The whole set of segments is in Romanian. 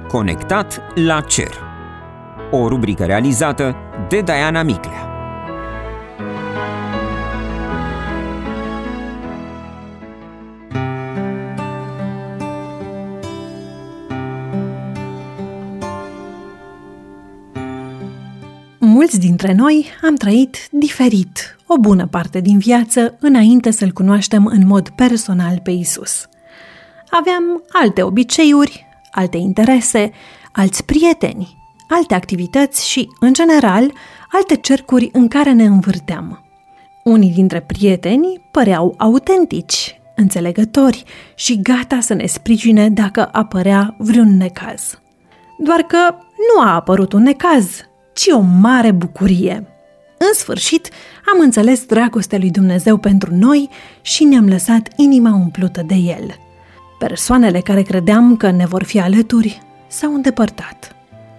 Conectat la cer. O rubrică realizată de Diana Miclea. Mulți dintre noi am trăit diferit o bună parte din viață înainte să-L cunoaștem în mod personal pe Iisus. Aveam alte obiceiuri, alte interese, alți prieteni, alte activități și, în general, alte cercuri în care ne învârteam. Unii dintre prieteni păreau autentici, înțelegători și gata să ne sprijine dacă apărea vreun necaz. Doar că nu a apărut un necaz, ci o mare bucurie. În sfârșit, am înțeles dragostea lui Dumnezeu pentru noi și ne-am lăsat inima umplută de El. Persoanele care credeam că ne vor fi alături s-au îndepărtat.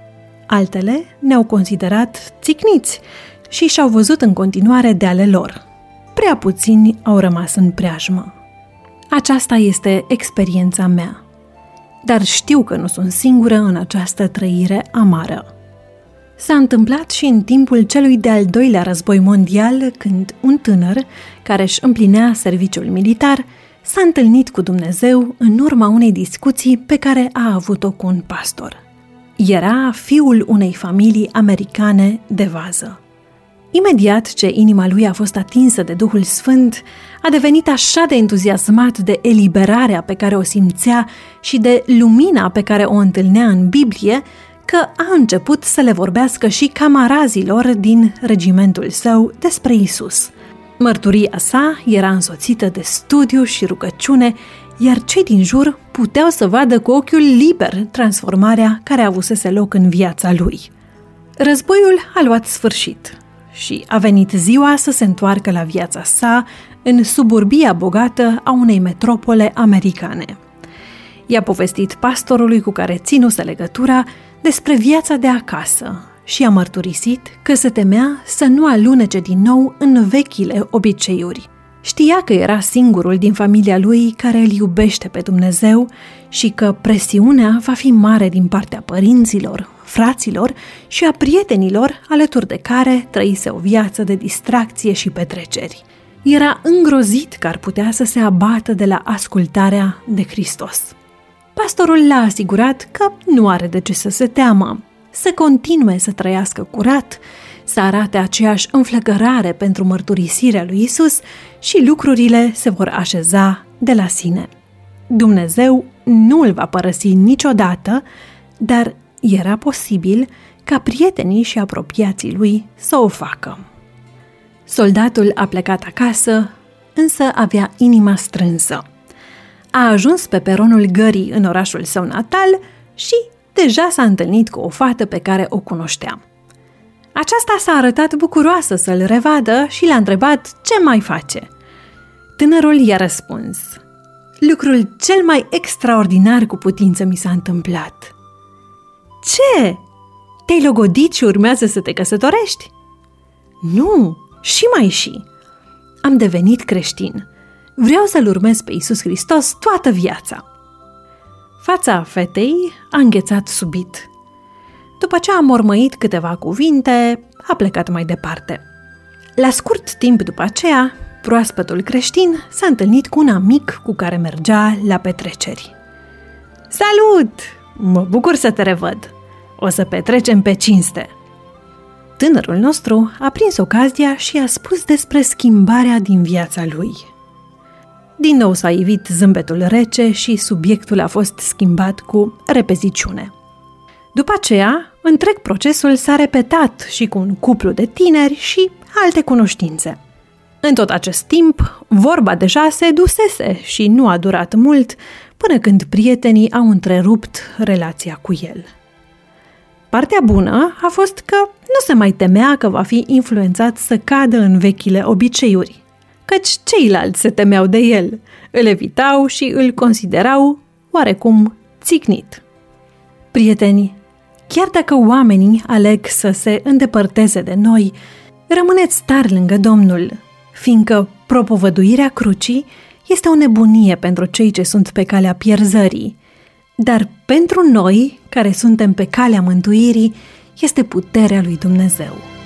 Altele ne-au considerat țicniți și și-au văzut în continuare de ale lor. Prea puțini au rămas în preajmă. Aceasta este experiența mea. Dar știu că nu sunt singură în această trăire amară. S-a întâmplat și în timpul celui de-al doilea război mondial, când un tânăr, care își împlinea serviciul militar, s-a întâlnit cu Dumnezeu în urma unei discuții pe care a avut-o cu un pastor. Era fiul unei familii americane de vază. Imediat ce inima lui a fost atinsă de Duhul Sfânt, a devenit așa de entuziasmat de eliberarea pe care o simțea și de lumina pe care o întâlnea în Biblie, că a început să le vorbească și camarazilor din regimentul său despre Isus. Mărturia sa era însoțită de studiu și rugăciune, iar cei din jur puteau să vadă cu ochiul liber transformarea care avusese loc în viața lui. Războiul a luat sfârșit și a venit ziua să se întoarcă la viața sa în suburbia bogată a unei metropole americane. I-a povestit pastorului cu care ținuse legătura despre viața de acasă și a mărturisit că se temea să nu alunece din nou în vechile obiceiuri. Știa că era singurul din familia lui care îl iubește pe Dumnezeu și că presiunea va fi mare din partea părinților, fraților și a prietenilor alături de care trăise o viață de distracție și petreceri. Era îngrozit că ar putea să se abată de la ascultarea de Hristos. Pastorul l-a asigurat că nu are de ce să se teamă, să continue să trăiască curat, să arate aceeași înflăcărare pentru mărturisirea lui Isus și lucrurile se vor așeza de la sine. Dumnezeu nu îl va părăsi niciodată, dar era posibil ca prietenii și apropiații lui să o facă. Soldatul a plecat acasă, însă avea inima strânsă. A ajuns pe peronul gării în orașul său natal și deja s-a întâlnit cu o fată pe care o cunoștea. Aceasta s-a arătat bucuroasă să-l revadă și l-a întrebat ce mai face. Tânărul i-a răspuns: lucrul cel mai extraordinar cu putință mi s-a întâmplat. Ce? Te-ai logodit și urmează să te căsătorești? Nu, și mai și. Am devenit creștin. Vreau să-L urmez pe Iisus Hristos toată viața. Fața fetei a înghețat subit. După ce a mormăit câteva cuvinte, a plecat mai departe. La scurt timp după aceea, proaspătul creștin s-a întâlnit cu un amic cu care mergea la petreceri. Salut! Mă bucur să te revăd! O să petrecem pe cinste! Tânărul nostru a prins ocazia și a spus despre schimbarea din viața lui. Din nou s-a ivit zâmbetul rece și subiectul a fost schimbat cu repeziciune. După aceea, întreg procesul s-a repetat și cu un cuplu de tineri și alte cunoștințe. În tot acest timp, vorba deja se dusese și nu a durat mult până când prietenii au întrerupt relația cu el. Partea bună a fost că nu se mai temea că va fi influențat să cadă în vechile obiceiuri, căci ceilalți se temeau de el, îl evitau și îl considerau oarecum țicnit. Prieteni, chiar dacă oamenii aleg să se îndepărteze de noi, rămâneți tari lângă Domnul, fiindcă propovăduirea crucii este o nebunie pentru cei ce sunt pe calea pierzării, dar pentru noi, care suntem pe calea mântuirii, este puterea lui Dumnezeu.